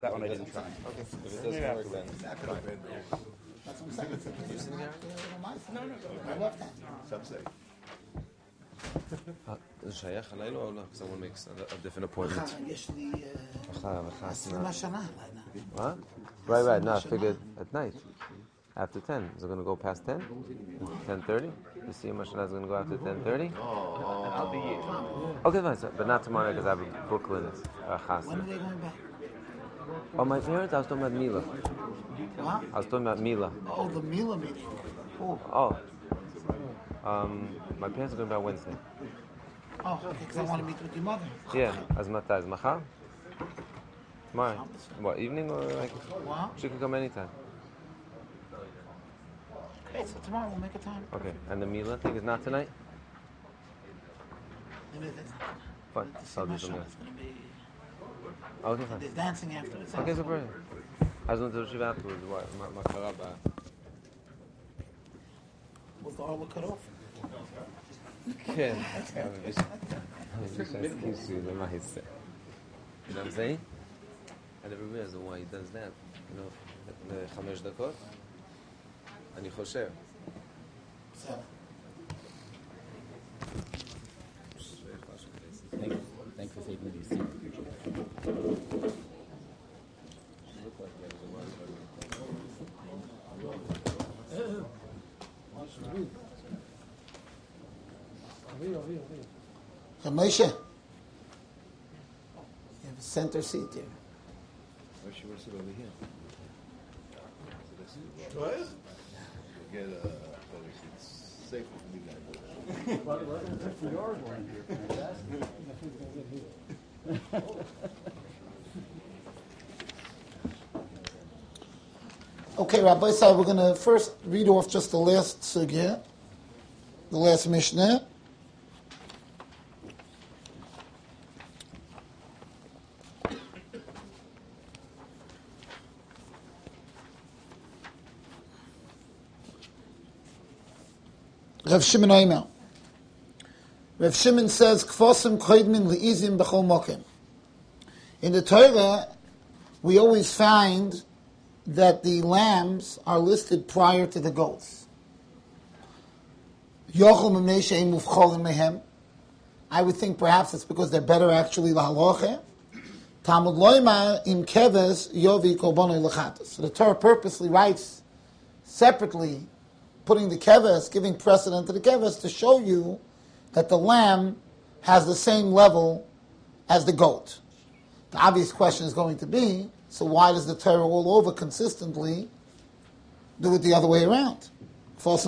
That one I didn't try. Okay. If it doesn't work, then That's what I'm saying. you sitting here? No. My left hand. Some say. זה שייך אליי או לא? Because I want to make a different appointment. יש לי... What? Right. No, I figured at night. After 10. Is it going to go past 10? 10:30? You see Mashana is going to go after 10:30? I'll be here. Okay, fine. But not tomorrow because I have a Brooklyn When are they going back? Oh, my parents? I was talking about Mila. What? I was talking about Mila. Oh, the Mila meeting. Oh, My parents are going back Wednesday. okay, because I want to meet with your mother. Yeah. As Machar? Tomorrow. What, evening or like? What? She can come anytime. Okay, so tomorrow we'll make a time. Okay. And the Mila thing is not tonight? Maybe there's Fine. I'll do something else. It's going to be... Okay, fine. There's dancing afterwards. Okay, so brilliant. I was going to Shiva afterwards. What? Makaraba. Was the armor cut off? כן. You know what I'm saying? I never realized why he does that. You know, ל5 דקות. אני חושב. Thanks for saving these seats. Moshe, you have a center seat there. Or she was over here. What? Get better seats. Safer for you guys. Okay, Rabbi Sal, we're going to first read off just the last sugya, the last Mishnah. Rav Shimon Oimer. Rav Shimon says, Kfosim koidmin li'izim b'chol mokim. In the Torah, we always find that the lambs are listed prior to the goats. Yochel m'mnei she'im muvchorim mehem. I would think perhaps it's because they're better actually lahaloche. Talmud loymar im keves yovi korbanoi lechatos. So the Torah purposely writes separately, putting the keves, giving precedent to the keves to show you that the lamb has the same level as the goat. The obvious question is going to be, so why does the Torah all over consistently do it the other way around? If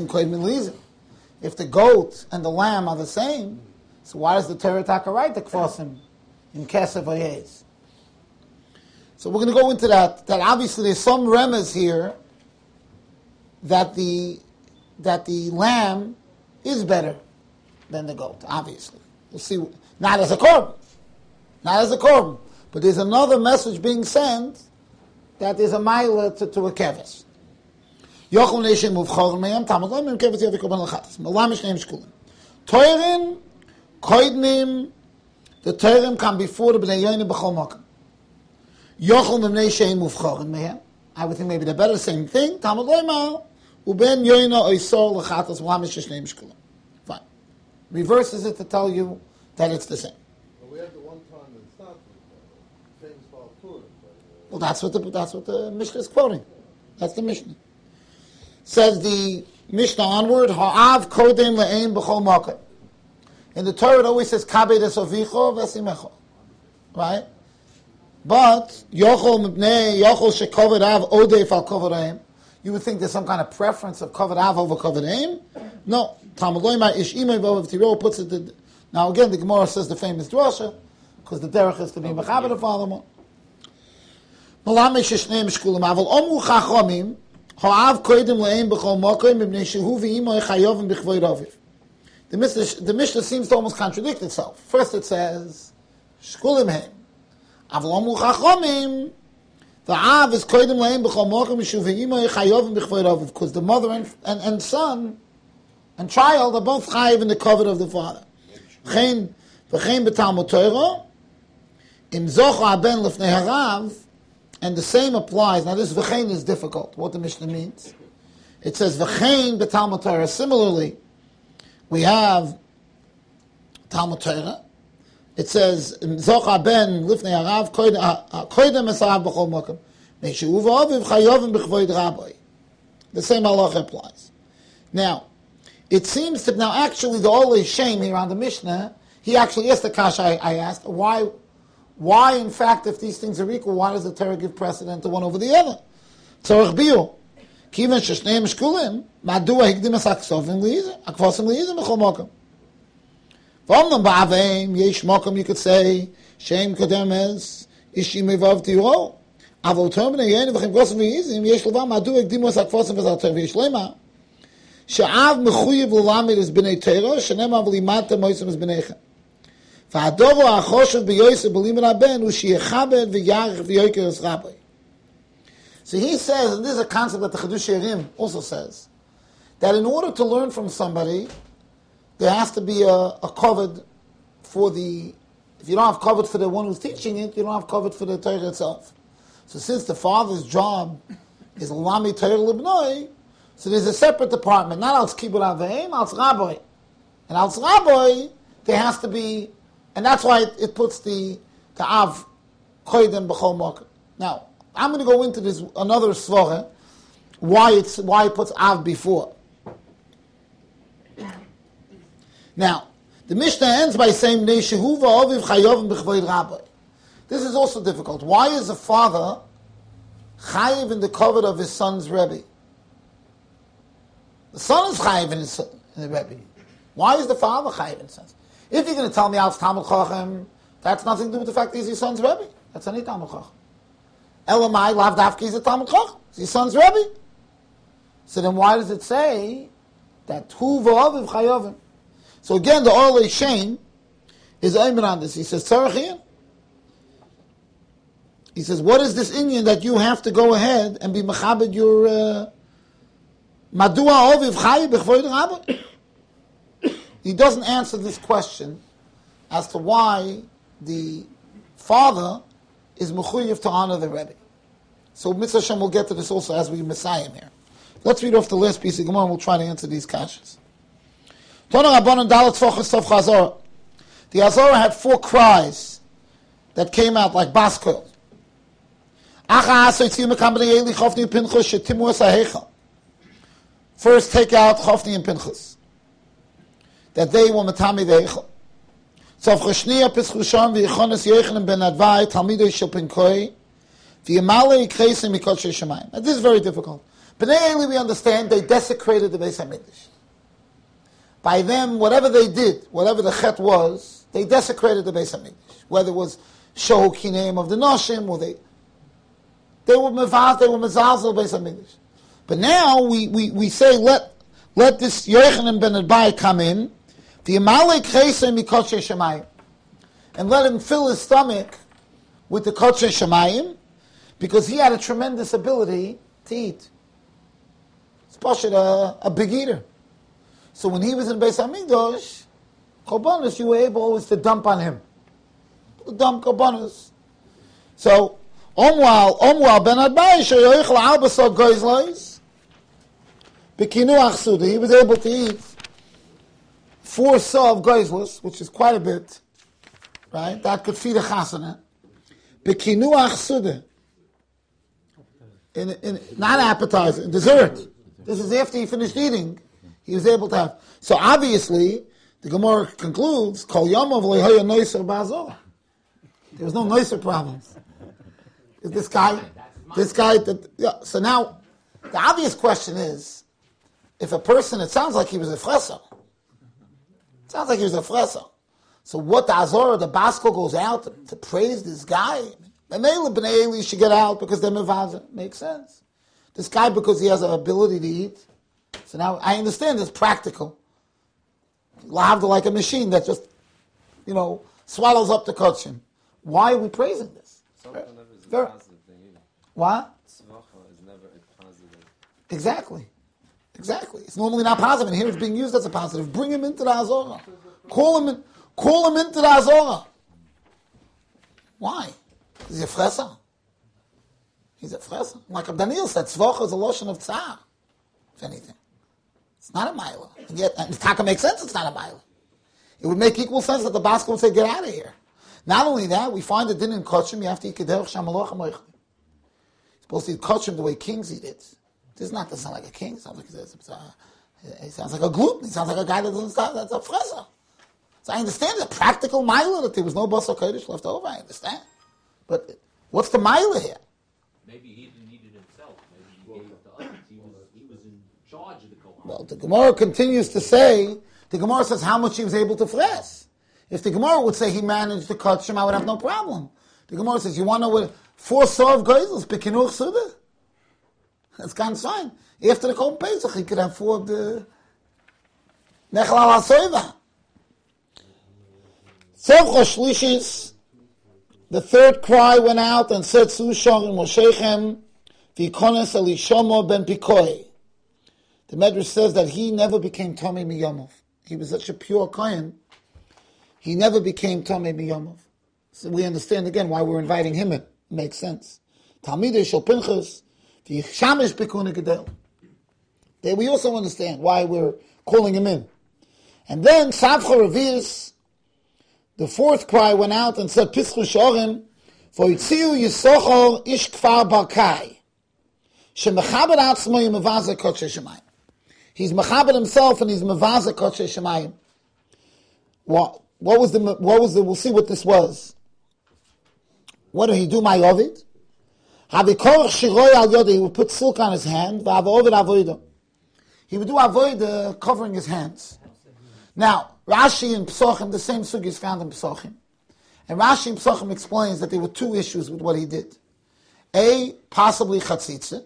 the goat and the lamb are the same, so why does the Torah taka write the kfosim in kesef hayez? So we're going to go into that. That obviously there's some remez here that the lamb is better than the goat. Obviously, we'll see. Not as a korban, but there's another message being sent that is a mile to a keves. Yochel neishem uvchor meim tamad loim keves yovi korban lechatas. Malam shneim shkulim. Toirim koidnim. The toirim come before the bnei yonim b'chol makom. Yochel neishem uvchor meim. I would think maybe they're better. Same thing. Tamad loim uben yoina oisor lechatas malam shneim shkulim. Fine. Reverses it to tell you that it's the same. But we have the one time it's not famous for Purim. Well, that's what the Mishnah is quoting. That's the Mishnah. Says the Mishnah onward, Ha'av kodem le'ein b'chol makom. In the Torah it always says kabed es avicho v'esimecho. Right? But yochol shekoved av odef al koved aim. You would think there's some kind of preference of koved av over koved aim. No. Talmud loymar ish imay v'ovav tiro puts it. Now again, the Gemara says the famous drasha because the derech is to be mechaber the father. Malam shneim shkulim aval omu chachamim ha'av koidim le'ein b'chol makom mipnei shehu v'imoy chayovim b'chvoid aviv. The Mishnah seems to almost contradict itself. First it says shkulim heim aval omu chachamim the av is koidim le'ein b'chol makom shehu v'imoy chayovim b'chvoid aviv because the mother and son and child are both chayiv in the covet of the father. V'chein b'talmud Torah im zocha ben lefnei harav. And the same applies. Now, this v'chein is difficult, what the Mishnah means. It says v'chein b'Talmud Torah. Similarly, we have Talmud Torah. It says, Zocha ben lifnei harav koidem esarav b'chol mokem. Meishu u'v'aviv chayovim b'chvoid rabbi. The same halacha applies. Now, it seems that now actually the Olei Shem here on the Mishnah, he actually asked the kasha I asked, why in fact if these things are equal, why does the Torah give precedent to one over the other? Tzorech biur. Kiven sheshneim shkulim, madua hikdim es aksovim liizer, akvosim liizer b'chol mokem. V'omnam ba'aveim, yesh mokem, you could say, Shem kodemes, ishim evav tiro. Avol termine yein v'chem kosim v'yizim, yesh levam, madua hikdim es akvosim v'zater v'yesh lema. She'av mechuyev l'lamed es b'nei Torah, she'nema v'limata moisim es b'neichem. V'adoro ha'choshev b'yoyse b'limen haben, u'shiyechabed v'yarech v'yoyker es rabbi. So he says, and this is a concept that the Chidush Yerim also says, that in order to learn from somebody, there has to be a covered for the, if you don't have covered for the one who's teaching it, you don't have covered for the Torah itself. So since the father's job is Lami Torah Libnoi, so there's a separate department, not Alts Kibur Aveim, Alts Rabbi. And Alts Rabbi, there has to be, and that's why it puts the Av Koydem B'chol Mokem. Now, I'm going to go into this another svara, why it puts Av before. Now, the Mishnah ends by saying, Neishehu v'aviv chayovim b'chvoid rabbi. This is also difficult. Why is the father chayiv in the covet of his son's Rebbe? The son is chayiv in the Rebbe. Why is the father chayiv in the sense? If you're going to tell me Al's Talmud Chacham, that's nothing to do with the fact that he's his son's Rebbe. That's any Talmud Chacham. Elamai lav dafki is a Talmud Chacham. It's his son's Rebbe. So then why does it say that hu v'aviv chayovim? So again, the Olei Shem is aimed on this. He says, Tzarech. He says, what is this Indian that you have to go ahead and be mechabed your Madua Oviv Chayi B'chvoid Rabbi? He doesn't answer this question as to why the father is mechuyev to honor the Rebbe. So Mitzvah Hashem will get to this also as we Messiah here. Let's read off the last piece of Gemara and we'll try to answer these kashas. The Azorah had 4 cries that came out like baskel. First, take out Chofni and Pinchas, that they will matami the Eichel. Now, this is very difficult. B'nai Eli, we understand, they desecrated the Beis HaMikdash. By them, whatever they did, whatever the chet was, they desecrated the Beis HaMikdash. Whether it was Shohu Kineim of the Noshim, or they were mevaz, they were mezalzel Beis HaMikdash. But now we say let this Yochanan ben Adbai come in, and let him fill his stomach with the Kodshe Shemayim, because he had a tremendous ability to eat. It's Pashut, a big eater. So when he was in Beis HaMikdash, Korbanos, you were able always to dump on him. Dump Korbanos. So, Omwal ben Adbai, sheyoichel albasar goizlois, b'kinu achsuda, he was able to eat 4 saw of goizlos, which is quite a bit, right? That could feed a chasana. B'kinu achsuda. In not appetizer, in dessert. This is after he finished eating. He was able to have. So obviously, the Gemara concludes, Kol Yomov lehoya noiser ba'azorah. There was no noiser problems. This guy, so now, the obvious question is, if a person, it sounds like he was a freso. So what the Azorah, the Basko goes out to praise this guy, B'nai Eli should get out because they're mevaza. Makes sense. This guy, because he has an ability to eat. So now I understand it's practical. Lavda like a machine that just, swallows up the kachim. Why are we praising this? Tzvacha never is a positive thing either. What? Tzvacha is never a positive. Exactly. It's normally not positive, and here it's being used as a positive. Bring him into the Azorah. Call him into the Azorah. Why? Because he's a fresa. He's a fresa. Like Daniel said, tzvocha is a lotion of tzar, if anything. It's not a mila. And yet, and Taka makes sense it's not a mila. It would make equal sense that the Baskel would say, get out of here. Not only that, we find that in Kotchim, you have to eat Kederach Shamalochem Oichli. You're supposed to eat Kotchim the way kings eat it. This is not to sound like a king. It sounds like a gluten. It sounds like a guy that doesn't start. That's a fresa. So I understand the practical mila that there was no Basar Kodesh left over. I understand. But what's the mila here? Maybe he didn't eat it himself. Maybe he gave it to others. He was in charge of the Kohen. Well, the Gemara continues to say, the Gemara says how much he was able to fres. If the Gemara would say he managed to cut him, I would have no problem. The Gemara says, you want to know what 4 Sov Geisels, Pekinuch Suda? That's kind of fine. After the Kol Pesach, he could have 4 of the Nechel al HaSoiva. Sevcha Shlishis, the third cry went out and said, Sushon and Moshechem, V'ikones Elishomo ben Pikoi. The Medrash says that he never became Tomei Miyomov. He was such a pure Kohen. He never became Tomei Miyomov. So we understand again why we're inviting him in. It makes sense. Talmidei Shel Pinchas, V'yishamish Bikuna Gedel. There we also understand why we're calling him in. And then Savcha Revius, the fourth cry went out and said, Pischu Shorim, V'yitziu Yisochor Ish Kfar Barkai, Shemechaber Atzmo Yimavaza Kodshe Shemayim. He's mechaber himself and he's mevaza kodshe shemayim. What was the, we'll see what this was. What did he do, my Ovid? Havikorach shiroi al yodah, he would put silk on his hand, v'avovid avodah. He would do avodah covering his hands. Now, Rashi and Pesachim, the same sugi is found in Pesachim. And Rashi and Pesachim explains that there were 2 issues with what he did. A, possibly chatzitza.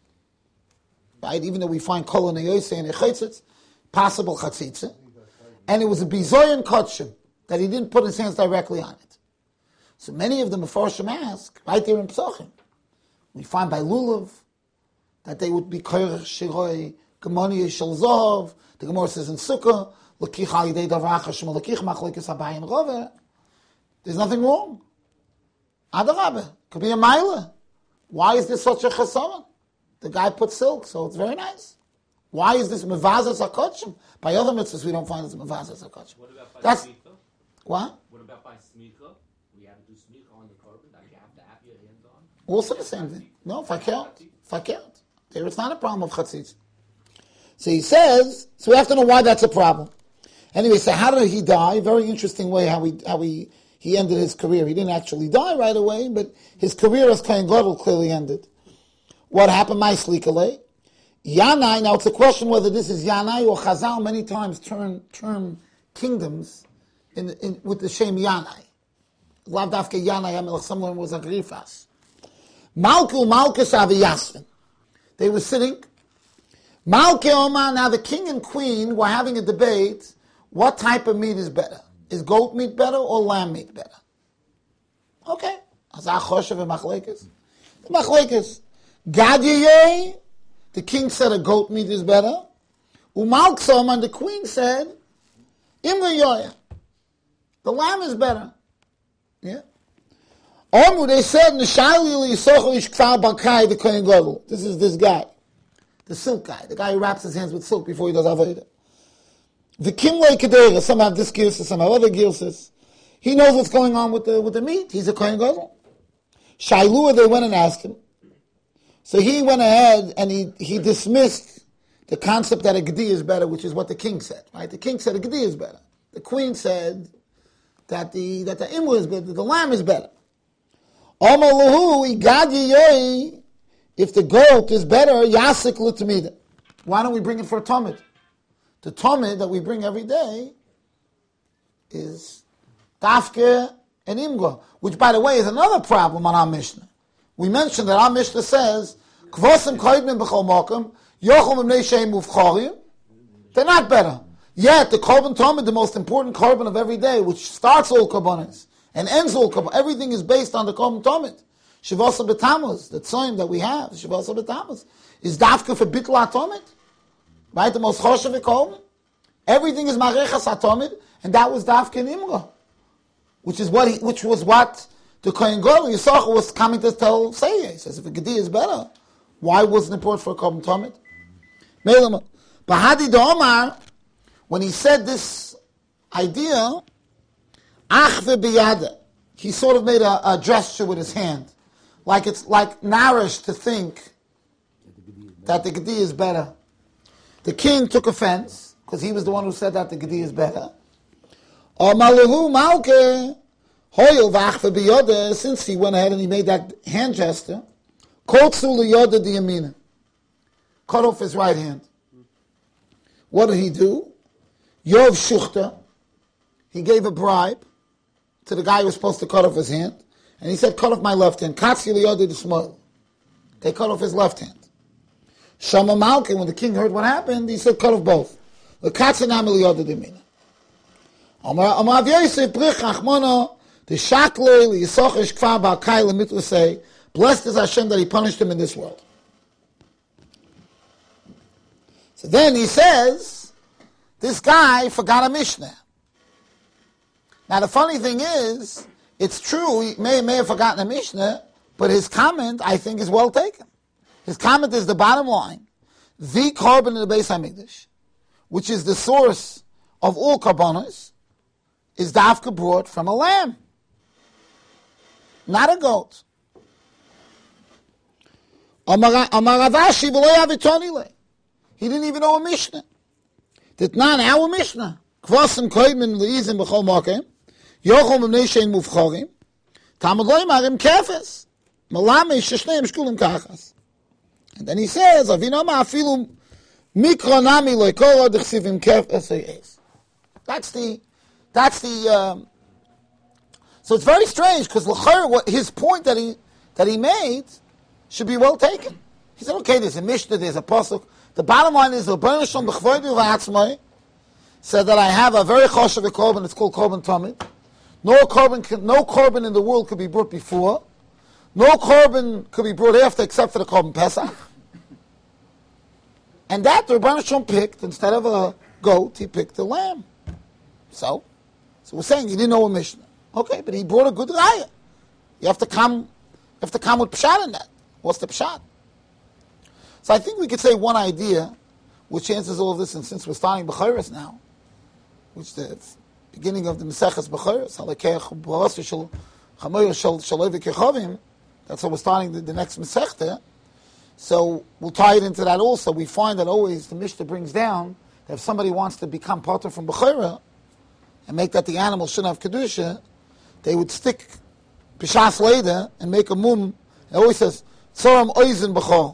Right? Even though we find kol and yosei and echetzitz, possible chatzitza. And it was a bizoyan kotshim, that he didn't put his hands directly on it. So many of the Mefarshim ask, right there in Pesachim, we find by Lulav, that they would be koyrech shiroi, gemoni shel zov, the Gemara says in Sukkah, l'kich ha'idei davracha shema l'kich machlekes habayim rove. There's nothing wrong. Adarabah, could be a mila. Why is this such a chesron? The guy put silk, so it's very nice. Why is this mevazas hakochim? By other mitzvahs, we don't find this mevazas hakochim. What about by That's smicha? What? What about by smicha? We have to do smicha on the korban. That you have to have your hands on. Also the same thing. No, fakert. There it's not a problem of chatzitz. So he says, so we have to know why that's a problem. Anyway, so how did he die? Very interesting way how he ended his career. He didn't actually die right away, but his career as Kohen Gadol clearly ended. What happened? My slikale. Yanai, now it's a question whether this is Yanai or Chazal many times term kingdoms with the shem Yanai. Lav dafke Yanai, someone was a grifas. Malkus Aviyasvin. They were sitting. Malke Omar, now the king and queen were having a debate. What type of meat is better? Is goat meat better or lamb meat better? Okay. Azach Choshev and Machlekes. The Machlekes. Gadiyeh, the king said a goat meat is better. Umalksom, and the queen said, Imra, the lamb is better. Yeah. Omu, they said, Nishali Yisocho Ish Kfar Barkai, the Kohen Gadol. This is this guy. The silk guy. The guy who wraps his hands with silk before he does Avodah. The Kimlei Kedera, some have this girsis, some have other girsis. He knows what's going on with the meat. He's a Kohen Gadol. Shailua, they went and asked him. So he went ahead and he dismissed the concept that a gedi is better, which is what the king said. Right? The king said a gedi is better. The queen said that the imur is better, that the lamb is better. If the goat is better, yasik l'tamida. Why don't we bring it for a tomid? The tomid that we bring every day is dafke and imgo, which by the way is another problem on our Mishnah. We mentioned that our Mishnah says, Kvosim koidnim b'chol mokum, yochum b'nei sheim uvchorim. They're not better. Yet, the korban tomid, the most important korban of every day, which starts all korbanos and ends all korban, everything is based on the korban tomid. Shavasa b'tamuz, the tzayim that we have, Shavasa b'tamuz, is dafka for bitla tomid. Right? The most choshev korban. Everything is marechas atomid, and that was dafka in imra. Which was what the Kohen Gadol Yisachar was coming to tell Seiya. He says, if a Gedi is better, why wasn't it brought for a Korban Tamid? But Hadi de Omar, when he said this idea, Ach v'biyada, he sort of made a gesture with his hand, like it's like Narish to think that the Gedi is better. The king took offense, because he was the one who said that the Gedi is better. Malahu Malke, Hoyel v'ach v'biyada, since he went ahead and he made that hand gesture, Kotsu l'yoda diyamina, cut off his right hand. What did he do? Yov Shuchta, he gave a bribe to the guy who was supposed to cut off his hand, and he said, cut off my left hand. Katsi l'yoda d'smoil. They cut off his left hand. Shama Malke, when the king heard what happened, he said, cut off both. L'katsi nami l'yoda d'yamina. Amar Yosef brich achmono, the shakle l'yisochesh kfar ba'kai l'mitru say, blessed is Hashem that he punished him in this world. So then he says, this guy forgot a Mishnah. Now the funny thing is, it's true, he may have forgotten a Mishnah, but his comment, I think, is well taken. His comment is the bottom line. The korban in the Beis HaMikdash, which is the source of all korbanos, is dafka brought from a lamb, not a goat. He didn't even know a Mishnah. Did not our Mishnah. Kvasim koymen leizim b'chol makim. Yochol m'nei shein muvchorim. Tamad lo yimarim kefes. Malame sheshneim shkulim kachas. And then he says, Avino ma'afilu mikronami lo yikoro d'chsivim kefes. That's the, so it's very strange, because his point that he made should be well taken. He said, okay, there's a Mishnah, there's a Pasuk. The bottom line is, said that I have a very choshev korban, it's called Korban Tamid. No korban in the world could be brought before. No korban could be brought after, except for the Korban Pesach. And that the Rebbeinu Shalom picked, instead of a goat, he picked a lamb. So we're saying he didn't know a Mishnah. Okay, but he brought a good raya. You have to come with pshat in that. What's the pshat? So I think we could say one idea which answers all of this, and since we're starting Bechoros now, which the beginning of the Maseches Bechoros, that's how we're starting the next Masechta. So we'll tie it into that also. We find that always the Mishnah brings down that if somebody wants to become Pater from Bechorah and make that the animal shouldn't have Kedusha, they would stick Pishas Leda and make a mum. It always says, Tzoram Oizen Bechor.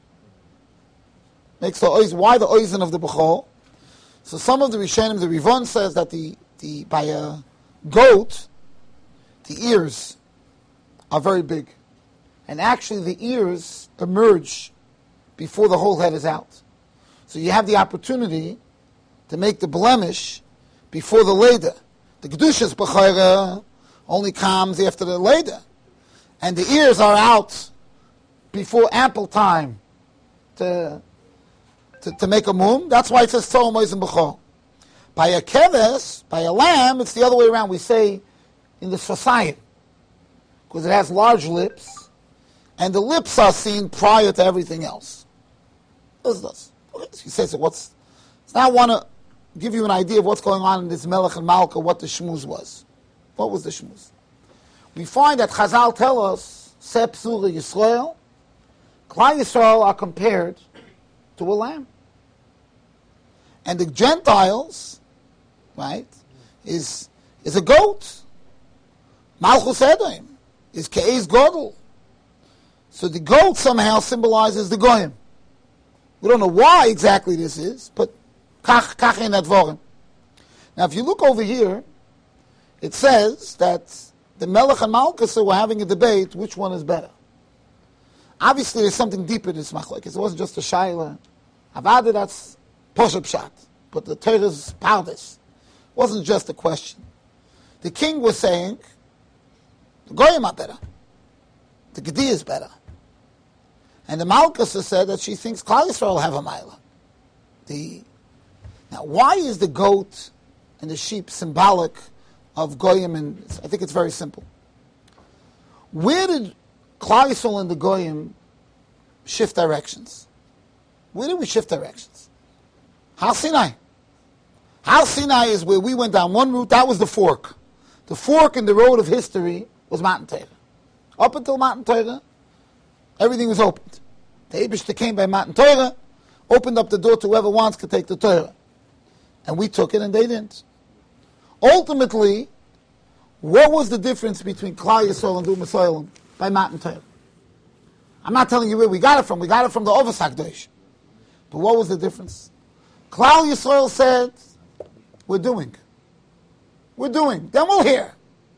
Makes the oiz. Why the oizen of the bechol? So some of the Rishonim, the Rivon says that the by a goat, the ears are very big, and actually the ears emerge before the whole head is out. So you have the opportunity to make the blemish before the leda. The kedushas bechorah only comes after the leda, and the ears are out before ample time to make a mum. That's why it says Tzom Oizen B'chol. By a keves, by a lamb, it's the other way around. We say in the Shasayim, because it has large lips, and the lips are seen prior to everything else. Okay, so he says, so now I want to give you an idea of what's going on in this Melech and Malka, what the shmuz was. What was the shmuz? We find that Chazal tell us, Sep Surah Yisrael, Klal Yisrael are compared to a lamb. And the Gentiles, right, is a goat. Malchus Edom is Ke'ez Godel. So the goat somehow symbolizes the Goyim. We don't know why exactly this is, but kach in advorim. Now if you look over here, it says that the Melech and Malchus were having a debate, which one is better. Obviously there's something deeper in this machlokes. It wasn't just a shaila. Avada, that's Posher Pshat. But the Torah's Pardes wasn't just a question. The king was saying, the Goyim are better. The Gedi is better. And the Malchus said that she thinks Klal Yisrael have a Maila. Now, why is the goat and the sheep symbolic of Goyim? And I think it's very simple. Where did Klal Yisrael and the Goyim shift directions? Where did we shift directions? Har Sinai. Har Sinai is where we went down one route. That was the fork. The fork in the road of history was Matan Torah. Up until Matan Torah, everything was opened. The Eibishter came by Matan Torah, opened up the door to whoever wants to take the Torah. And we took it and they didn't. Ultimately, what was the difference between Klal Yisrael and Umas Olam by Matan Torah? I'm not telling you where we got it from. We got it from the Ovos HaKadosh. But what was the difference? Klal Yisrael said, we're doing. Then we'll hear.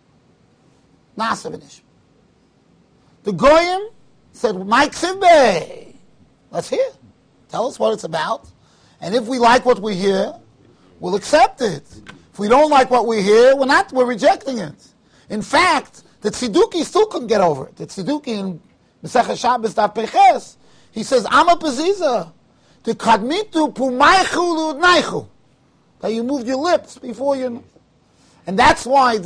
Nasa v'nishma. The Goyim said, Mike Sivbei. Let's hear. Tell us what it's about. And if we like what we hear, we'll accept it. If we don't like what we hear, we're rejecting it. In fact, the Tziduki still couldn't get over it. The Tziduki in Masechah Shabbos Daf Peches, he says, Ama Peziza, the Kadmitu Pumaychu Ludnaichu, that you moved your lips before you. And that's why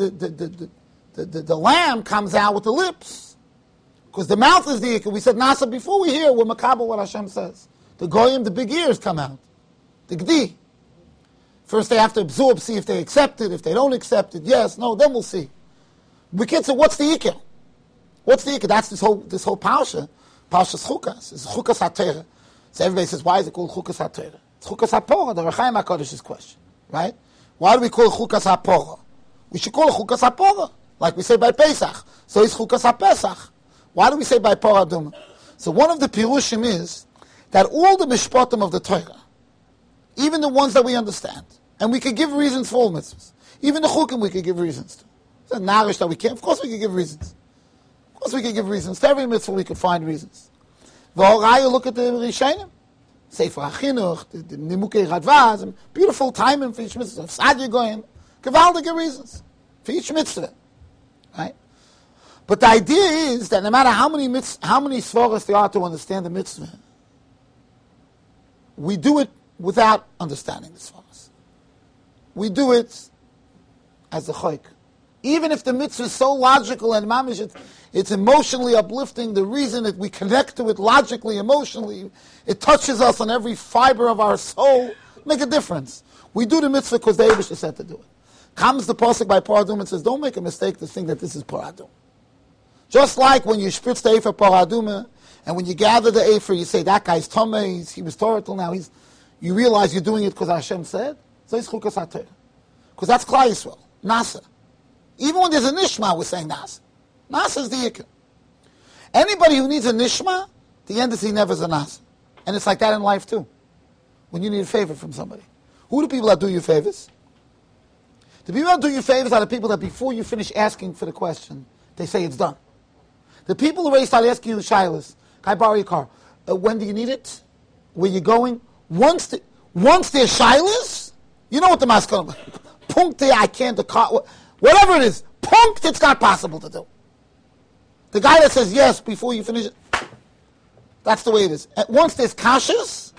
the lamb comes out with the lips. Because the mouth is the ikar. We said Nasa before we hear, we're makabel what Hashem says. The Goyim, the big ears come out. The Gdi. First they have to absorb, see if they accept it. If they don't accept it, yes, no, then we'll see. We can't say, what's the ikar? What's the ikar? That's this whole parsha. Parsha's chukas. It's chukas ha-Torah. So everybody says, why is it called chukas ha-Torah? It's chukas ha-Porah, the Rechaim HaKodesh's question. Right? Why do we call it chukas ha-Porah? We should call it chukas ha-Porah. Like we say by Pesach. So it's chukas ha-Pesach. Why do we say by Parah Adumah? So one of the pirushim is that all the mishpatim of the Torah, even the ones that we understand, and we could give reasons for all mitzvahs, even the chukim we could give reasons to. It's a narish that we can't. Of course we could give reasons. Of course we could give reasons. To every mitzvah we could find reasons. V'horaya, look at the Rishonim. Sefer HaChinuch, the Nimukei Radvaz, beautiful timing for each mitzvah. Sadia Goyim, gewaldige reasons for each mitzvah. Right? But the idea is that no matter how many svaras there are to understand the mitzvah, we do it without understanding the svaras. We do it as a chayk. Even if the mitzvah is so logical and mamish, it's emotionally uplifting, the reason that we connect to it logically, emotionally, it touches us on every fiber of our soul, make a difference. We do the mitzvah because the Eibush said to do it. Comes the pasuk by Parah Adumah and says, don't make a mistake to think that this is Parah Adumah. Just like when you spritz the Efer Parah Adumah, and when you gather the Efer, you say, that guy's Tomei, he was Torah till now, you realize you're doing it because Hashem said, so it's Chukas HaTorah. Because that's Klal Yisrael, Nasa. Even when there's a Nishma, we're saying Nasa. Nasa is the Yikr. Anybody who needs a Nishma, the end is he never is a Nasa. And it's like that in life too. When you need a favor from somebody. Who are the people that do you favors? The people that do you favors are the people that before you finish asking for the question, they say it's done. The people who already start asking you shilas, can I borrow your car? When do you need it? Where you going? Once there's shilas, you know what the maskana, punkte, I can't, the car, whatever it is, punked, it's not possible to do. The guy that says yes before you finish it, that's the way it is. Once there's kashas,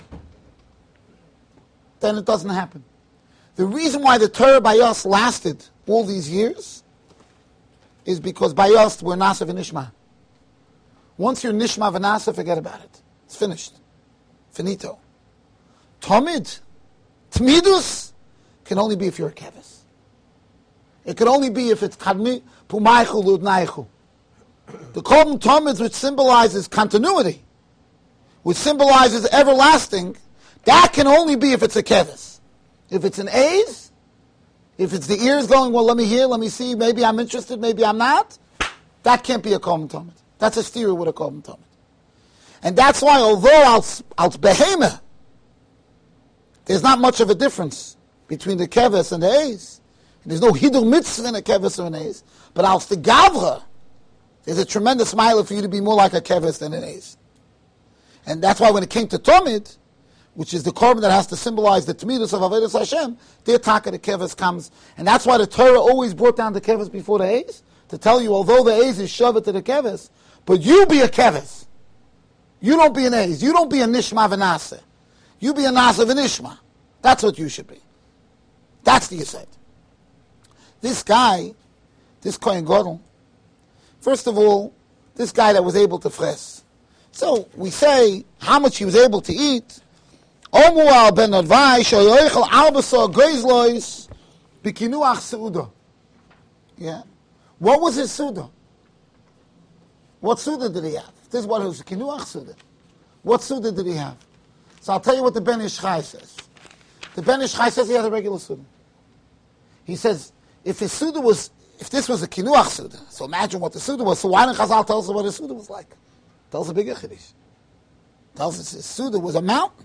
then it doesn't happen. The reason why the Torah by us lasted all these years is because by us we're Nasa v'nishma. Once you're Nishma v'Nasa, forget about it. It's finished. Finito. Tomid, Tmidus, can only be if you're a kevis. It can only be if it's Kadmi, Pumaychu, Ludnaichu. The Kolm Tomids, which symbolizes continuity, which symbolizes everlasting, that can only be if it's a kevis. If it's an A's, if it's the ears going, well, let me hear, let me see, maybe I'm interested, maybe I'm not, that can't be a Kolm Tomid. That's a steer with a Kolm Tomid. And that's why, although Al Behemah, there's not much of a difference between the keves and the A's. And there's no hidur mitzvah in a keves or an A's. But Al Gavra, there's a tremendous smile for you to be more like a keves than an A's. And that's why when it came to Tomid, which is the korban that has to symbolize the Tmidus of Avodas Hashem, their taka, the keves comes. And that's why the Torah always brought down the keves before the A's, to tell you, although the A's is shoved to the keves, but you be a keves. You don't be an A's. You don't be a Nishma v'Nasa. You be a Nasa v'Nishma. That's what you should be. That's the Yisod. This guy, this Kohen Gadol, first of all, this guy that was able to fres. So we say how much he was able to eat. Omual ben Advai shoyoichel albasor goizlois bikinuach seuda. Yeah. What was his suda? What suda did he have? This is what it was, kinuach suda. What suda did he have? So I'll tell you what the Ben Ish Chai says. The Ben Ish Chai says he had a regular suda. He says, if this was a kinuach suda, so imagine what the suda was, so why didn't Chazal tell us what his suda was like? Tells a bigger chiddush. Tells us his suda was a mountain.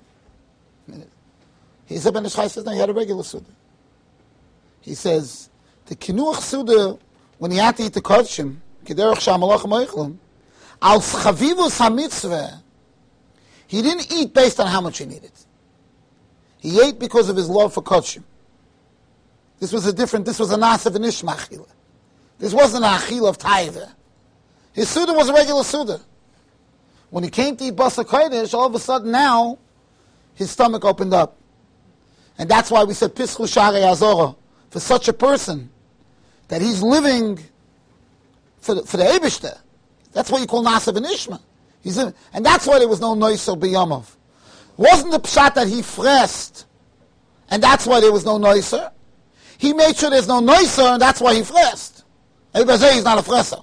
He said, Ben Ish Chai says, no, he had a regular suda. He says, the kinuach suda, when he had to eat the kodshim, kederach shamalach moichlim, al chavivus hamitzvah, he didn't eat based on how much he needed. He ate because of his love for kodshim. This was a nasav and ishma achila. This wasn't an achila of taiva. His suda was a regular suda. When he came to eat basa kodesh, all of a sudden now, his stomach opened up. And that's why we said pischu sharei azora. For such a person, that he's living for the Eibishter. That's what you call nasav and ishma. And that's why there was no noiser b'yamav. Wasn't the pshat that he fressed, and that's why there was no noiser. He made sure there's no noiser, and that's why he fressed. Everybody say he's not a fresser.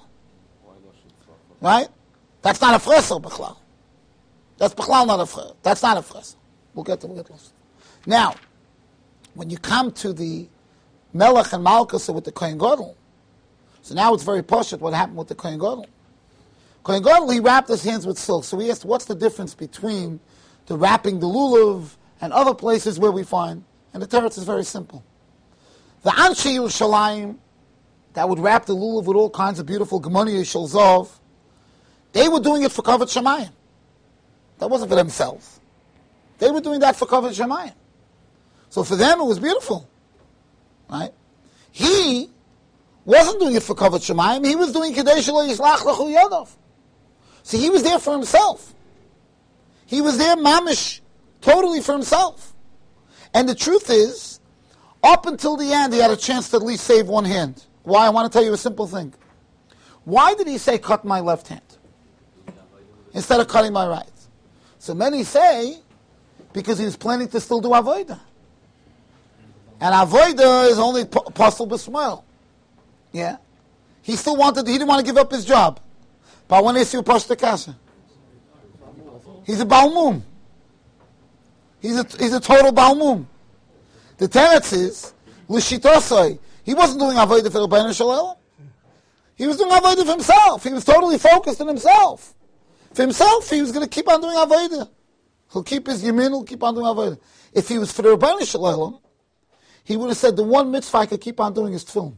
Right? That's not a fresser, b'chlal. That's b'chlal not a fresser. That's not a fresser. We'll get close. Now, when you come to the Melech and Malchus with the Kohen Gadol, so now it's very poshut what happened with the Kohen Gadol. Kohen Gadol, he wrapped his hands with silk. So we asked, what's the difference between the wrapping the lulav and other places where we find? And the teretz is very simple. The Anshe Yerushalayim that would wrap the lulav with all kinds of beautiful gemoni shalzov, they were doing it for kavod shamayim. That wasn't for themselves. They were doing that for kavod shamayim. So for them it was beautiful. Right? He wasn't doing it for kavod shamayim. He was doing kedei shelo yislach lechu yadav. So he was there for himself. He was there mamish, totally for himself. And the truth is, up until the end, he had a chance to at least save one hand. Why? I want to tell you a simple thing. Why did he say, cut my left hand, instead of cutting my right? So many say, because he was planning to still do avodah. And avodah is only apostle b'smail. Yeah? He didn't want to give up his job. But when they see Pashta Kasha, he's a Balmum. He's a total Balmum. The teretz is, L'shitosai, he wasn't doing avodah for Rabbeinu Shalom. He was doing avodah for himself. He was totally focused on himself. For himself, he was going to keep on doing avodah. He'll keep his yamin, he'll keep on doing avodah. If he was for the Rabbeinu Shalom, he would have said, the one mitzvah I could keep on doing is tefillin.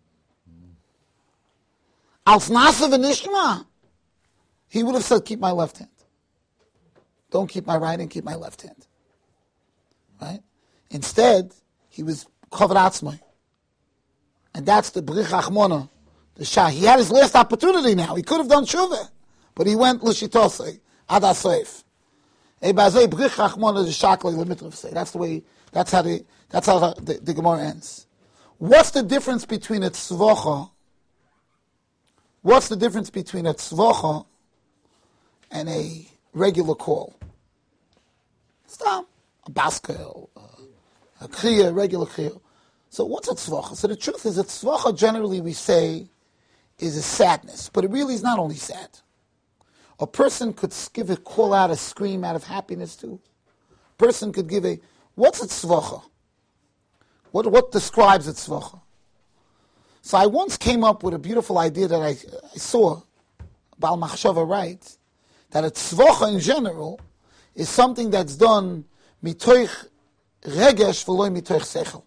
Als nasav and ishma, he would have said, keep my left hand. Don't keep my right hand, keep my left hand. Right? Instead, he was covered atzmai. And that's the brich achmona, the shah. He had his last opportunity now. He could have done shuvah, but he went l'shitosei, ad asayif. Ebazei brich achmona the shaklei l'mitrav say. That's how the Gemara ends. What's the difference between a tzvocha? What's the difference between a tzvocha and a regular call? Stam, a baskel, a kriya, regular kriya. So what's a tzvocha? So the truth is, a tzvocha generally we say is a sadness, but it really is not only sad. A person could give a call out, a scream out of happiness too. A person could give what's a tzvocha? What describes a tzvocha? So I once came up with a beautiful idea that I saw, Baal Machshava writes, that a tzvocha in general is something that's done mitoich regesh v'loi mitoich sechel.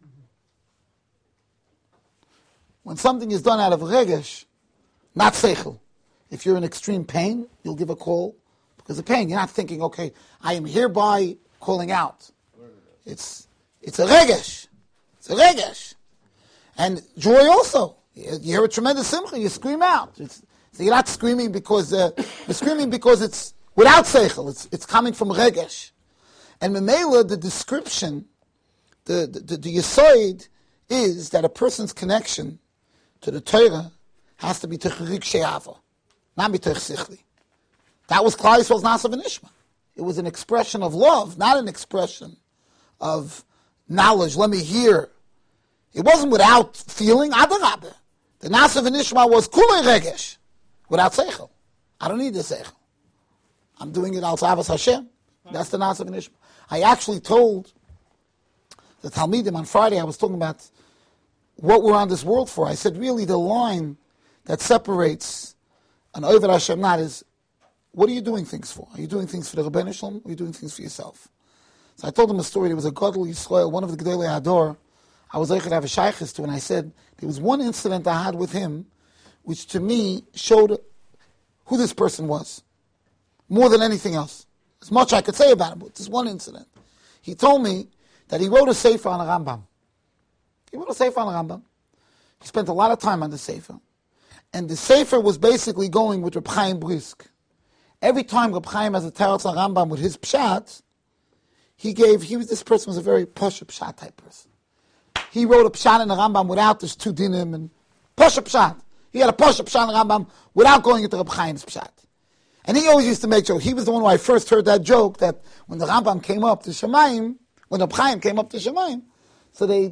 When something is done out of regesh, not sechel. If you're in extreme pain, you'll give a call because of pain. You're not thinking, okay, I am hereby calling out. It's a regesh. It's a regesh. And joy also. You hear a tremendous simcha, you scream out. So you're not screaming because it's without seichel. It's coming from regesh. And memela, the description, the yisoid is that a person's connection to the Torah has to be techirik she'ava. not mitoich sichli. That was Klal Yisrael's Nasa v'nishma. It was an expression of love, not an expression of knowledge. Let me hear. It wasn't without feeling. Adarabah. The Nasa v'nishma was kulei regesh, without seichel. I don't need the seichel. I'm doing it al tzavas Hashem. That's the Nasa v'nishma. I actually told the Talmidim on Friday, I was talking about what we're on this world for. I said, really, the line that separates an Oved Hashem not is, what are you doing things for? Are you doing things for the Rebbeinu Shalom, or are you doing things for yourself? So I told him a story. There was a Gadol Yisrael, one of the Gedolei Hador, I was able to have a shaykhis to, and I said, there was one incident I had with him, which to me showed who this person was, more than anything else. As much I could say about him, but this one incident. He told me that he wrote a sefer on a Rambam. He wrote a sefer on a Rambam. He spent a lot of time on the sefer. And the sefer was basically going with Reb Chaim Brisk. Every time Reb Chaim has a teretz on Rambam with his pshat, this person was a very pasha pshat type person. He wrote a pshat in the Rambam without this two dinim and pasha pshat. He had a pasha pshat in the Rambam without going into Reb Chaim's pshat. And he always used to make jokes. He was the one who I first heard that joke that when the Rambam came up to Shemayim, when Reb Chaim came up to Shemayim, so the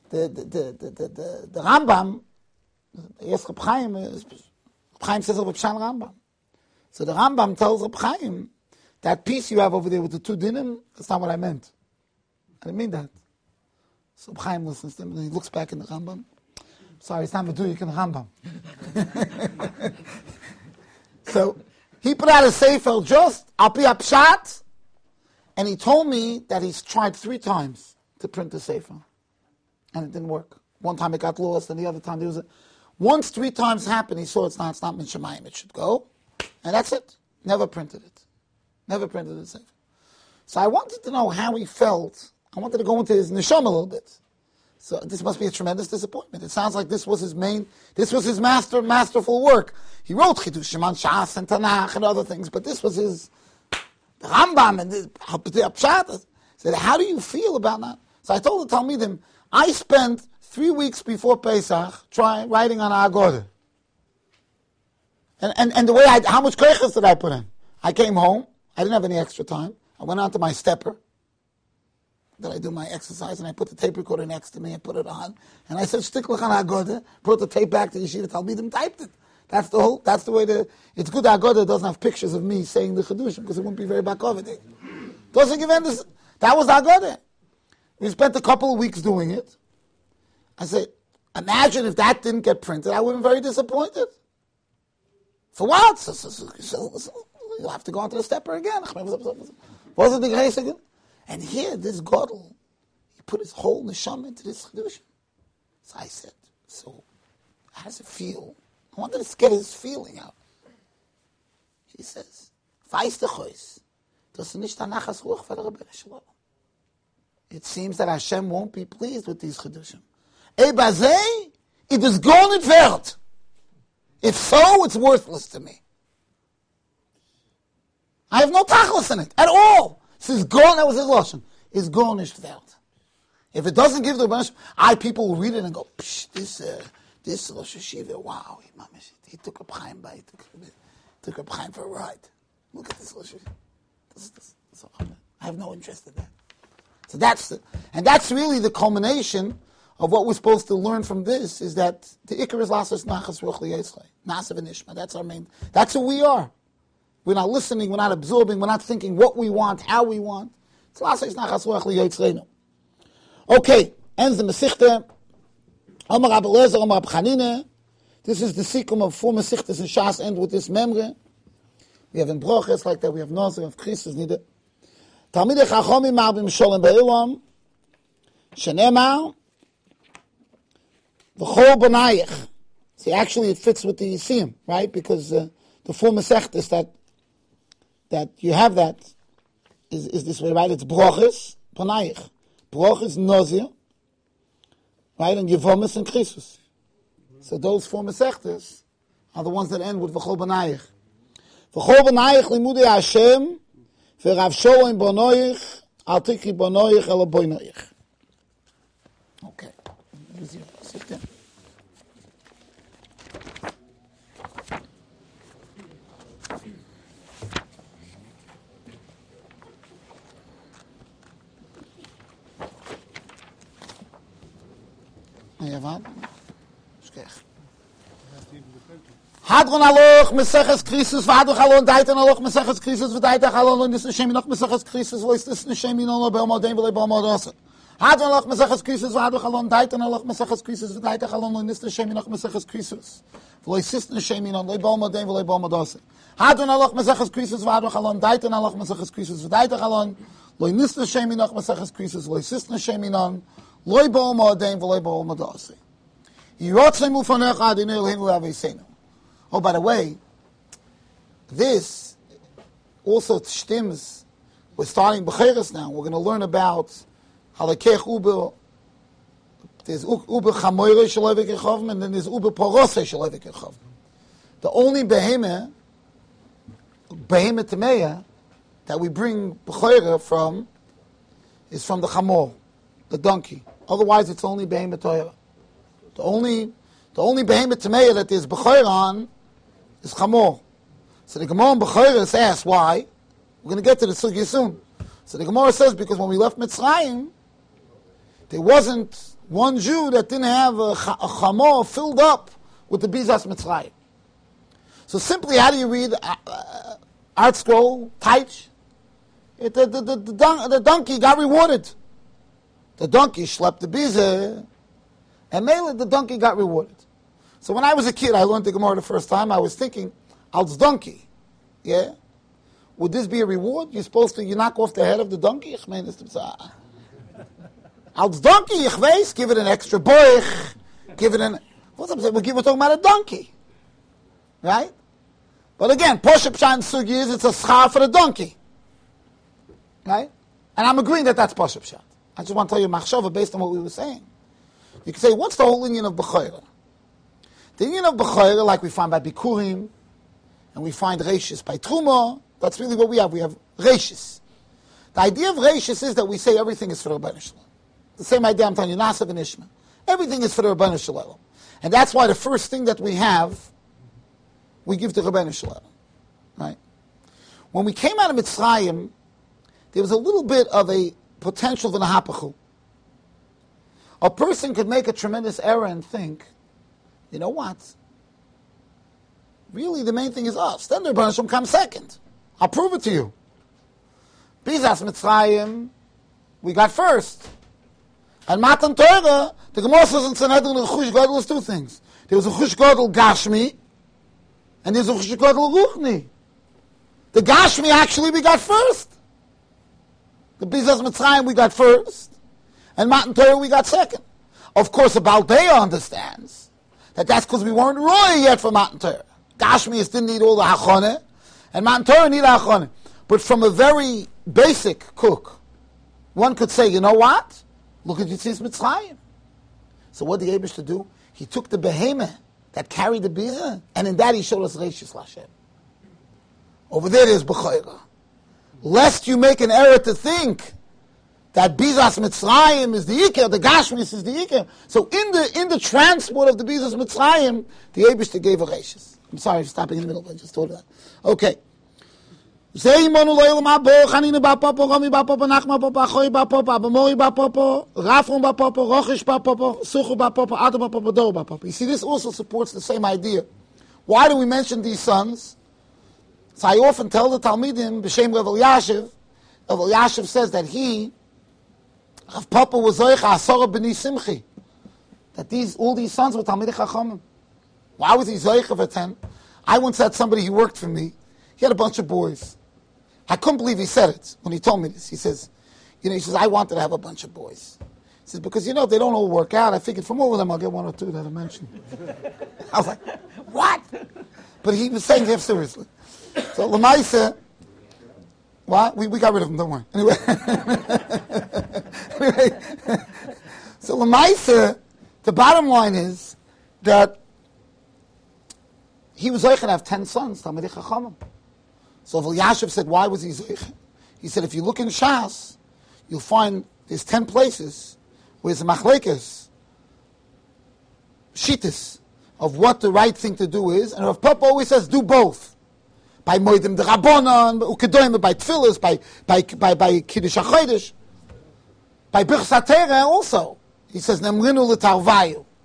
Rambam, they asked Reb Chaim, Reb Chaim says Reb Shan Rambam. So the Rambam tells Reb Chaim, that piece you have over there with the two dinim, that's not what I meant. I didn't mean that. So Reb Chaim listens to him and he looks back in the Rambam. Sorry, it's not Meduyik in the Rambam. So he put out a sefer just al pi pshat, and he told me that he's tried 3 times to print the sefer, and it didn't work. One time it got lost, and the other time there was once 3 times happened, he saw it's not min shemayim, it should go, and that's it. Never printed it. Never printed the sefer. So I wanted to know how he felt. I wanted to go into his neshama a little bit. So this must be a tremendous disappointment. It sounds like this was his masterful work. He wrote Chidushim on Shas and Tanakh and other things, but this was his the Rambam and the Pshat. I said, how do you feel about that? So I told the Talmidim, I spent 3 weeks before Pesach writing on Agoda. And the way how much koiches did I put in? I came home. I didn't have any extra time. I went on to my stepper. Then I do my exercise, and I put the tape recorder next to me and put it on. And I said, "Shtik l'chan Agoda." Brought the tape back to Yeshiva Talmidim, typed it. That's the way it's good Agoda doesn't have pictures of me saying the Chedushim, because it wouldn't be very bakovidik. Doesn't give this. That was Agoda. We spent a couple of weeks doing it. I said, imagine if that didn't get printed, I would have been very disappointed. For what? So you'll have to go onto the stepper again. Wasn't the grace again? And here, this Godel, he put his whole neshama into this Chedushim. So I said, so how does it feel? I wanted to get his feeling out. He says, it seems that Hashem won't be pleased with these Chedushim. It is gone in Wert. If so, it's worthless to me. I have no tachlis in it at all. This is gone, that was his lashon. It's gone is Wert. If it doesn't give the benefit, people will read it and go, Psh, this Rosh Hashiva, wow, he took a Chaim by, he took a Chaim for a ride. Look at this Rosh Hashiva. I have no interest in that. So that's really the culmination of what we're supposed to learn from this, is that the Iker is Lasas Nachas Ruch Liyitzchai. Nasav and Ishma. That's our main, that's who we are. We're not listening, we're not absorbing, we're not thinking what we want, how we want. It's Lasas Nachas Ruch Liyitzchai. Okay, ends the Mesichte. Omar Rabbi Lezer, Omar Rabbi Chanine. This is the sequel of 4 Mesichtes and Shas end with this memre. We have in Broches like that, we have Nozer, we have Christus, Nida. Talmidei Chachomim Marbim Sholem Be'ilam. Shenemar. V'chol B'nayich. See, actually it fits with the Yisiyim, right? Because the 4 Mesechtes that you have that is this way, right? It's Broches, B'nayich. Broches, Nozer. Right, and Yevomis and Christus. So those 4 Mesechtes are the ones that end with V'chol B'nayich. V'chol B'nayich limudei Hashem v'rav sholem bonoich al tikri bonoich el bonoich. Okay. Sit down. Hadron aloch meseches krisis vadron halon daiten aloch meseches krisis vadaita halon this shemi noch meseches krisis wo ist das shemi no be mal dem be mal das Hadron aloch meseches krisis vadron halon daiten aloch meseches krisis vadaita halon this shemi noch meseches krisis wo ist das shemi no be mal dem be mal das Hadron aloch meseches krisis vadron halon daiten aloch meseches krisis vadaita halon lo ist das shemi noch meseches krisis wo ist das shemi no lo be mal dem be mal das Yotzemu fanach adinel hinu avesenu. Oh, by the way, this also stims. We're starting Becheres now. We're going to learn about halakech uber. There's uber chamoire shalovik echavim, and then there's uber porose shalovik echavim. The only behemoth tameya that we bring Becheres from is from the chamor, the donkey. Otherwise, it's only behemoth Torah. The only behemoth tameya that there's Becheres on is chamor. So the Gemara in Becheres asks why. We're going to get to the sugya soon. So the Gemara says because when we left Mitzrayim, there wasn't one Jew that didn't have a chamor filled up with the bizas Mitzrayim. So simply, how do you read Art Scroll, Taich? The donkey got rewarded. The donkey schlepped the bizah, and mainly the donkey got rewarded. So when I was a kid, I learned the Gemara the first time. I was thinking, als donkey, yeah? Would this be a reward? You're supposed to, you knock off the head of the donkey? Ich meine, als donkey, ich weiß, give it an extra boich, give it an, what's up? We're talking about a donkey, right? But again, Poshup Shan Sugi is, it's a schar for the donkey, right? And I'm agreeing that that's Poshup Shan. I just want to tell you machshava based on what we were saying. You can say, what's the whole union of Becheres? The union of Becheres, like we find by Bikurim, and we find Reishis by Truma, that's really what we have. We have Reishis. The idea of Reishis is that we say everything is for the Rebbeinu Shalom. The same idea I'm telling you, Nasav and Ishma. Everything is for the Rebbeinu Shalom. And that's why the first thing that we have, we give to Rebbeinu Shalom. Right? When we came out of Mitzrayim, there was a little bit of a potential for Nahapachu. A person could make a tremendous error and think, you know what? Really, the main thing is us. Then the Rebbeinu Shalom comes second. I'll prove it to you. Bizas Mitzrayim, we got first. And Matan Torah, the Gemara says in Sanhedrin, the Chush Gadol is two things. There was a Chush Gadol Gashmi, and there's a Chush Gadol Ruchni. The Gashmi, actually, we got first. The Bizas Mitzrayim, we got first. And Matan Torah, we got second. Of course, the Baldeya understands that that's because we weren't royal yet for Matan Torah. Gashmias didn't need all the Hachoneh, and Matan Torah needed Hachoneh. But from a very basic cook, one could say, you know what? Look at Yitzis Mitzrayim. So what did the Eibush to do? He took the behemoth that carried the Bizah, and in that he showed us Reishis Lashem. Over there is Becheres. Lest you make an error to think that Bizas Mitzrayim is the Iker, the Gashmis is the Iker. So in the transport of the Bizas Mitzrayim, the Eibush gave a Reishis. I'm sorry for stopping in the middle, but I just told you that. Okay. Say Imonu Loyal Mabo, Chanina Bapopo, Romi Bapopo, Nachma Popo, Achoi Bapopo, Abamori Bapopo, Rafron Bapopo, Rochish Bapopo, Suchu Bapopo, Adam Bapopo, Do Bapopo. You see, this also supports the same idea. Why do we mention these sons? So I often tell the Talmidim, B'Shem Rav Elyashiv says that Rav Papa was Zoicha Asora B'ni Simchi. That all these sons were Talmidei Chachamim. Why was he Zoicha for 10? I once had somebody who worked for me. He had a bunch of boys. I couldn't believe he said it when he told me this. He says, I wanted to have a bunch of boys. He says, because, they don't all work out. I figured from all of them, I'll get one or two that I mentioned. I was like, what? But he was saying it seriously. So, Lamaisa, what? We got rid of him, don't worry. Anyway. So, Lamaisa, the bottom line is that he was Zoicha to have 10 sons, Talmidei Chachamim. So Elyashiv said, why was he Zoicha? He said, if you look in Shas, you'll find there's 10 places where there's machlekes, shittis, of what the right thing to do is, and Rav Papa always says, do both. By Moedim D'Rabbanan, Ukedoim, by Tfilas, by Kiddush HaChodesh, by Birchas HaTorah also. He says, Nemrinu L'Tarvayu.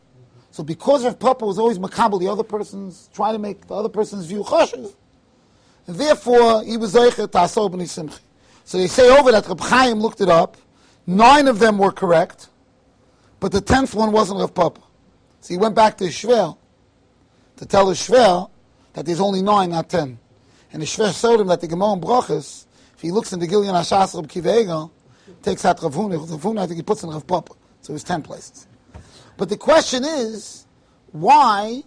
So because Rav Papa was always makabel the other person's, trying to make the other person's view choshev, and therefore he was zeicher ta'asor b'nei simchi. So they say over that Reb Chaim looked it up. 9 of them were correct, but the 10th one wasn't Rav Papa. So he went back to his shver to tell his shver that there's only 9, not 10. And the shver showed him that the Gemara in Brachos, if he looks in the Gilyon Hashas Reb Kiva Eger, takes out Rav Huna. Rav Huna, I think he puts in Rav Papa. So it's 10 places. But the question is, why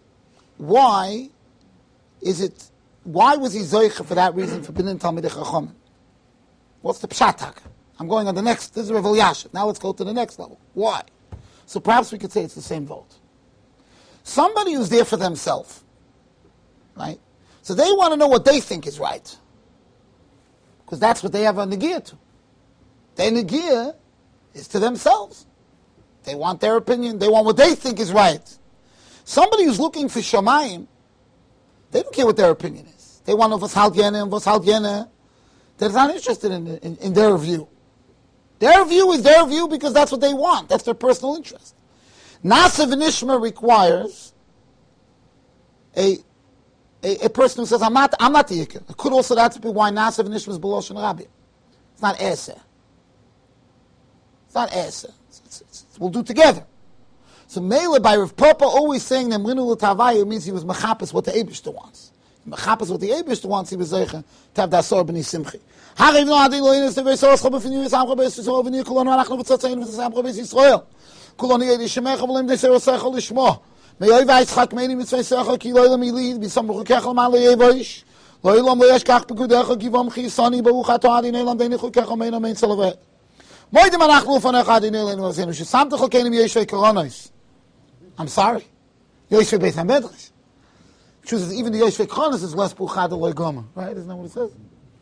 was he zoicha for that reason for Binin Talmidei Chachamim? What's the pshatak? I'm going on the next, this is Rav Elyashiv. Now let's go to the next level. Why? So perhaps we could say it's the same vote. Somebody who's there for themselves, right? So they want to know what they think is right. Because that's what they have a negiah to. Their negiah is to themselves. They want their opinion. They want what they think is right. Somebody who's looking for shamayim, they don't care what their opinion is. They want to know what's halgena and what's halgena. They're not interested in their view. Their view is their view because that's what they want. That's their personal interest. Nasa v'nishma requires a person who says, I'm not the yikr. It could also that be why Nasa v'nishma is below Shan Rabbi. It's not eseh. It's not eseh. We'll do together. So Mele by Rav Papa always saying Nemrinu l'tavaya means he was mechapes what the Eibishter wants. Mechapes what the Eibishter wants, he was zeicha to have the asor b'nei simchi. Hariv no adin lo'inis tevei soros chob b'finu yisamcha b'es Yisrael v'nir kulonu anachnu b'tzotzein v'tzasamcha b'es Yisrael. Kulonu yedi shemecha v'lim desei rosecha l'shmo. Me'oi v'yitzchak meini mitzvei secha ki lo'ilam ilid b'sam b'chukecha l'man le'yevoish. Lo'ilam le'yashkach b'kudecha givom chisani baruch ato adin elam b'nei chukecha meina mein tzalavet. Moidim anachnu ufanecha adin elam v'zenu shesamtech l'kenim yeshvei koronos. I'm sorry. Yosef Beis HaMedrash chooses even the Yosef Kronos is less Buchad Eloi Gomer. Right? Isn't that what it says?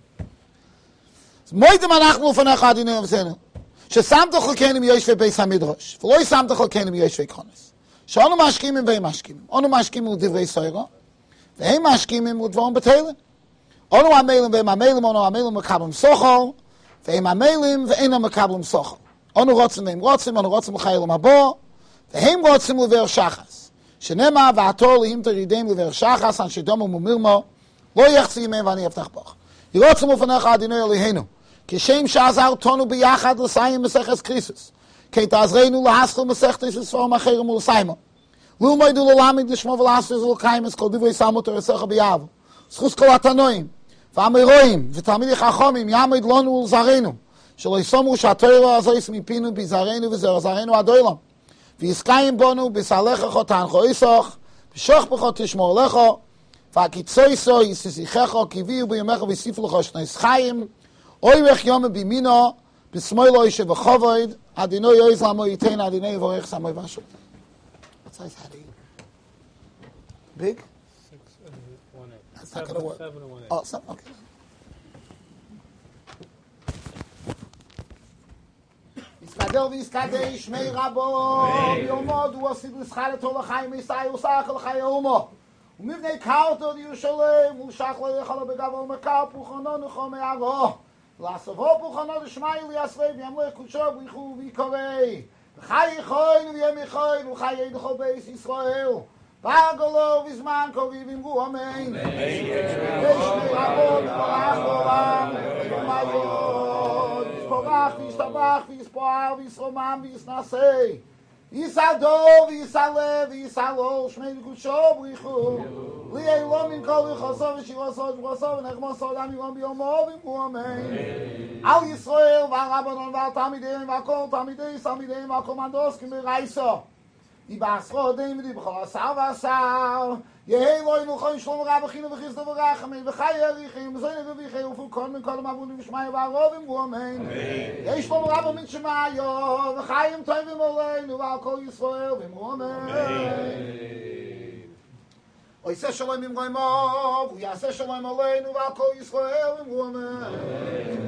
Moidim anachnu ufanecha adin elam v'zenu shesamtech l'kenim Yosef Beis HaMedrash v'loi samtech l'kenim Yosef Kronos she'onu mashkimim ve'im mashkimim onu mashkimim l'divrei soira ve'im mashkimim l'dvorim b'teilim onu amelim ve'im amelim onu amelim m'kablim sochol ve'im amelim ve'inam m'kablim sochol onu rotzim ve'im rotzim onu rotzim l'chayil habo ve'im rotzim l'ver shachas shenema v'ator lihim teridim l'ver shachas an shedomu mumirmo lo yechzi yimei v'ani yaftach bach yirotzim ufanecha adinei elihenu kishem shazar tonu biyachad l'sayim meseches krisus kei ta'azreinu l'haschel mesechtes v'sforim acherim u'l'sayim l'umoidu l'lamid l'shmo v'l'asriz l'kayim es kol divrei samot eresecha b'yav schus kol atanoim v'amiroim v'talmidei chachomim yamid lonu u'l'zareinu shelo yisomu sh'atoiro azois mipinu b'zareinu v'zerozarenu adoilam v'yiskayim bonu b'salecha chotancho isoch v'shoch b'cho tishmor lecho v'akitzoiso yisisichecho kiviu b'yomecho v'yisifu lecho shneis chayim oirech yome b'mino b'smoilo yishe v'chovoid adino yoiz lamo yitein adino yivorech samoy v'ashut. What size hat are you? Big? 6 and 1/8. That's not going to work. 7 and 1/8. Oh, 7, okay. Yiskadel v'yiskadei shmei rabo yomod u'asid l'schar eto l'chaim yisai usach l'chai omo u'mivnei kauto d'Yushalem u'shach l'yechalo begavo u'mekar puchono nucho me'avo l'asavo puchono d'shmai l'yasrei v'yamlech kutsho v'ichu v'ikorei v'chai yichoin v'yem yichoin v'chai yedcho beis Yisrael v'agolo v'zman koviv imru amen v'shmei rabo v'barach l'olam v'mayod v'sporach v'yishtabach v'yispoar v'yisromam v'yisnasei Yisado v'yisale v'yisalo shmei v'kutsho v'ichu li'ei lo min kol v'choso v'shiroso v'choso v'nechmoso adam yilom b'yomo v'imru amen Al Yisrael v'al Rabbanon v'al Talmideim v'al Talmidei Talmideim v'al Komandos k'miraiso Yibasro deim v'di b'chol asar v'asar Yehei lo yinuchon shlom rabachinu v'chizdo v'rachamim v'chai erichim v'zoyne v'vichei ufukon min kol mavunim v'shmayo v'arov imru amen Yesh shlom rabba min shemayo v'chayim tovim oleinu v'al kol Yisrael v'imru amen Oyse shalom imru imov v'yaseh shalom oleinu v'al kol Yisrael v'imru amen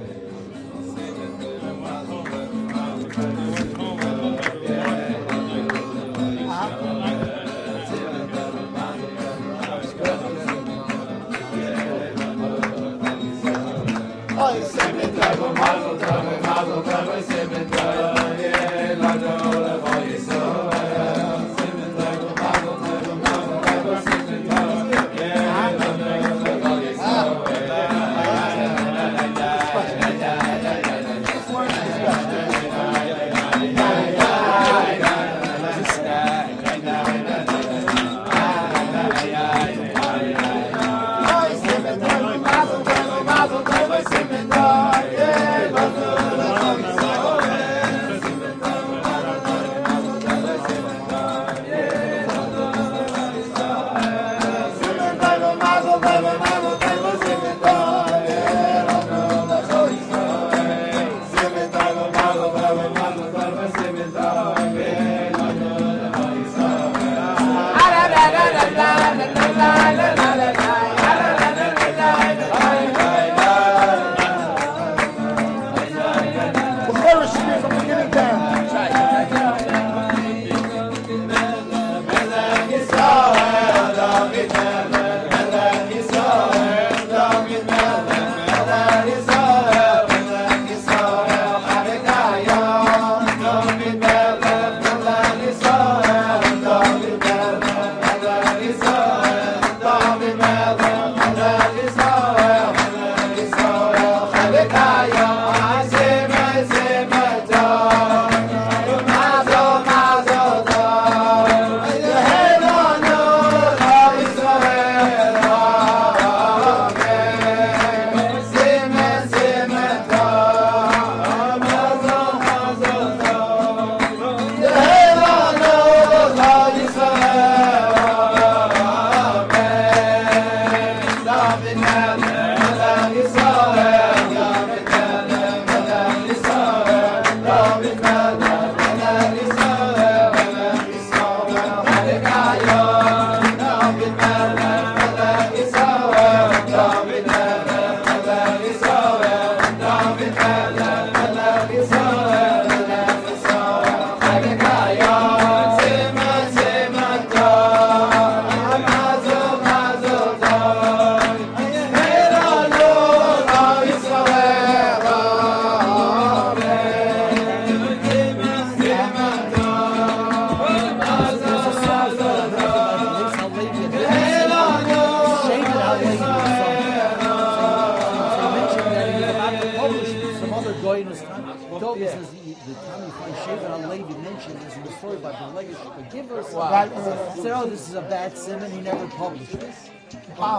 published some other guy in his time. Doug says the time you find Sheva Halevi mentioned is in the story about the legacy of the giver. Said, oh, this is a bad simon. He never published this. Wow.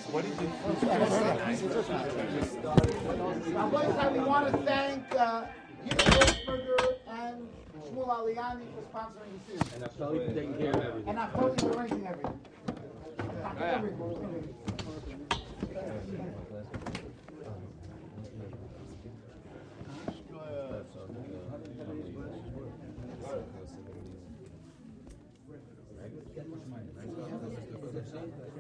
We want to thank Gita Goldberger and Shmuel Aliani for sponsoring the series. And Naftali for taking care of everything. And Naftali for arranging everything. Right?